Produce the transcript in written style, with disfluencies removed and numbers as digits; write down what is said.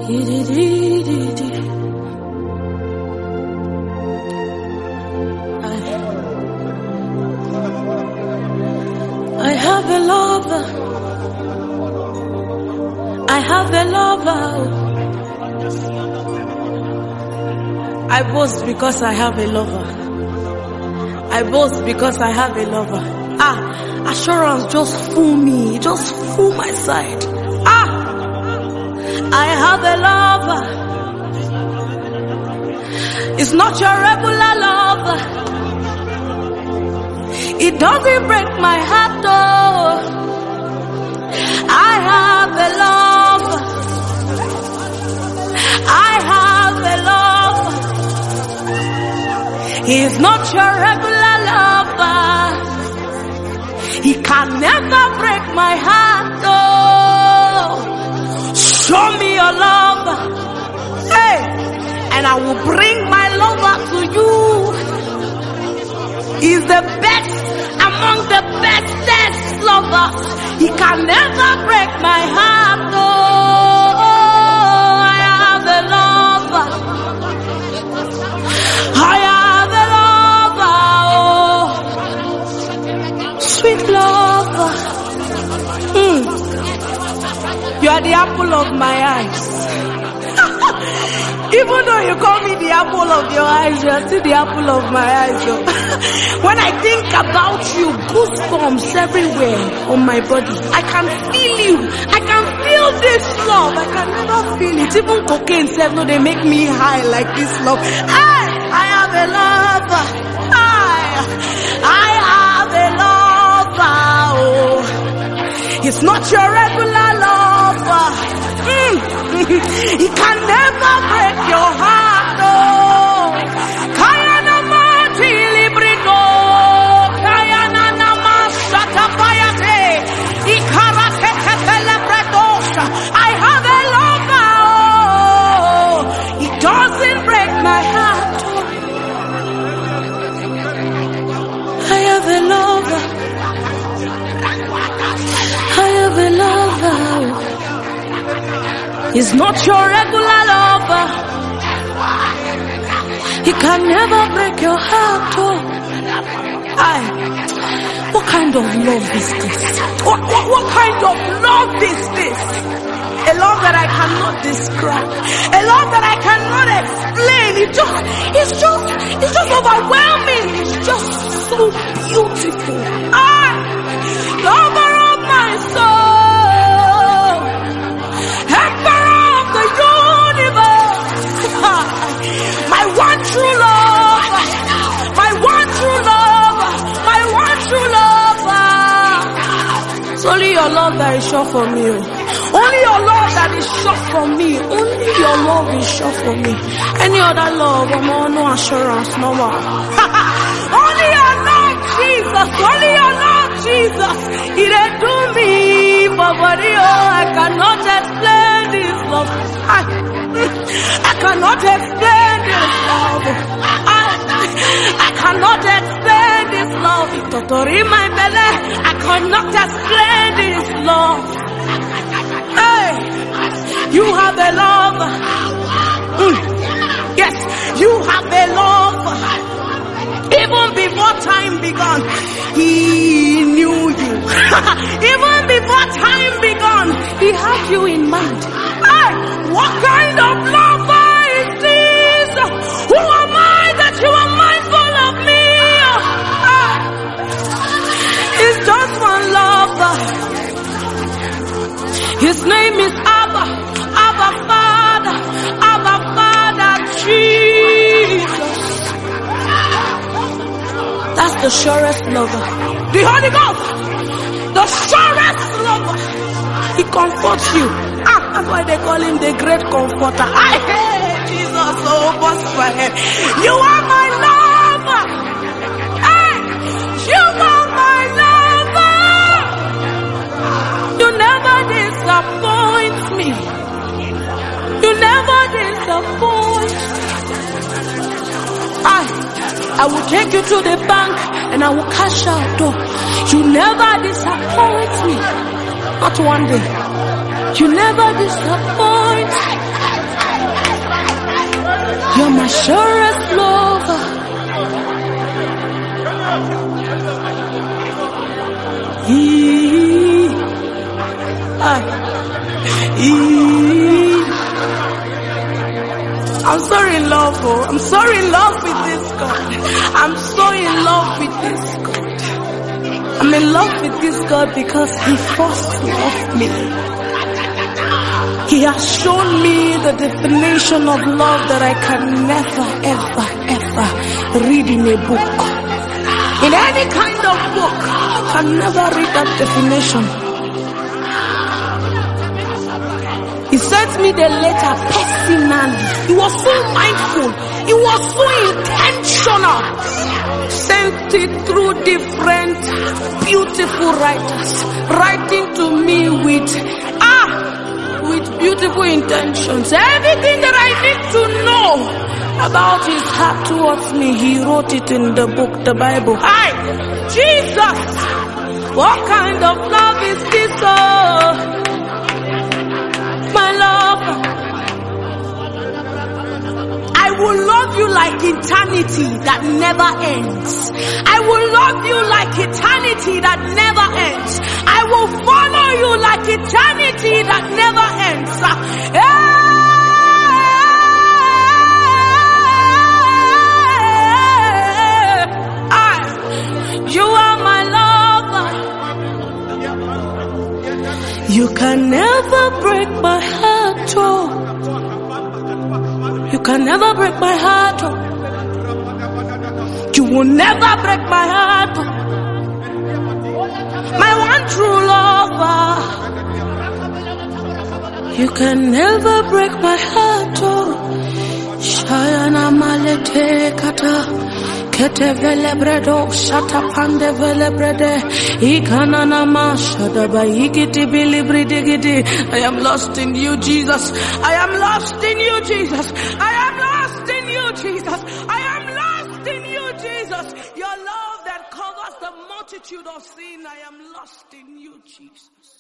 I have a lover. I have a lover. I boast because I have a lover. I boast because I have a lover. Assurance just fool me. Just fool my side. I have a lover. It's not your regular lover. It doesn't break my heart though. I have a lover. I have a lover. He's not your regular lover. He can never break my heart though. Show me your lover. Hey, and I will bring my lover to you. He's the best among the bestest lovers. He can never break my heart. Oh, I have a lover. I have a lover. Oh, sweet lover. You are the apple of my eyes. Even though you call me the apple of your eyes, you are still the apple of my eyes. When I think about you, goosebumps everywhere on my body. I can feel you. I can feel this love. I can never feel it. Even cocaine said, no, they make me high like this love. I have a lover. I have a lover. Oh, it's not your regular lover. He can never break your heart, no. Kayana mati librido, kayana namashata payate, ikarate telepredosa. I have a lover, oh. He doesn't break my heart. I have a lover. I have a lover. He's not your regular lover. He can never break your heart. Oh. What kind of love is this? What kind of love is this? A love that I cannot describe. A love that I cannot explain. It's just overwhelming. It's just so beautiful. Lover of my soul. My one true love, my one true love, my one true lover. It's only your love that is sure for me. Only your love that is sure for me. Only your love is sure for me. Any other love, no assurance, no more. Only your love, Jesus. Only your love, Jesus. He didn't do me, but I cannot explain this love. I cannot explain this love. I cannot explain this love. Totori my belly. I cannot explain this love. Hey, you have a love. Yes, you have a love. Even before time began, he knew you. Even before time began, he had you in mind. What kind of lover is this? Who am I that you are mindful of me? It's just one lover. His name is Abba. Abba Father. Abba Father Jesus. That's the surest lover. The Holy Ghost. The surest lover. He comforts you. That's why they call him the great comforter. I hate Jesus so much for him. You are my lover. Hey, you are my lover. You never disappoint me. You never disappoint. I will take you to the bank and I will cash out. You never disappoint me. Not one day. You never disappoint. You're my surest lover. I'm so in love, oh. I'm so in love with this God. I'm so in love with this God. I'm in love with this God because He first loved me. He has shown me the definition of love that I can never, ever, ever read in a book. In any kind of book, I can never read that definition. He sent me the letter personally. He was so mindful. He was so intentional. Sent it through different beautiful writers, writing to me with beautiful intentions. Everything that I need to know about His heart towards me, He wrote it in the book, the Bible. Hi, Jesus! What kind of love is this? Oh, my love. I will love you like eternity that never ends. I will love you like eternity that never ends. I will follow you like eternity that never ends. You are my lover. You can never break my heart, oh. You can never break my heart, oh. You will never break my heart, oh. My one true lover. You can never break my heart, oh. Shayana malete kata. Kete vele bredo, shata pande vele brede. Ikanana ma shada ba ikiti bili bridigidi. I am lost in you, Jesus. I am lost in you, Jesus. I am lost in you, Jesus. I am lost in you, Jesus. Your love that covers the multitude of sin. I am lost in you, Jesus.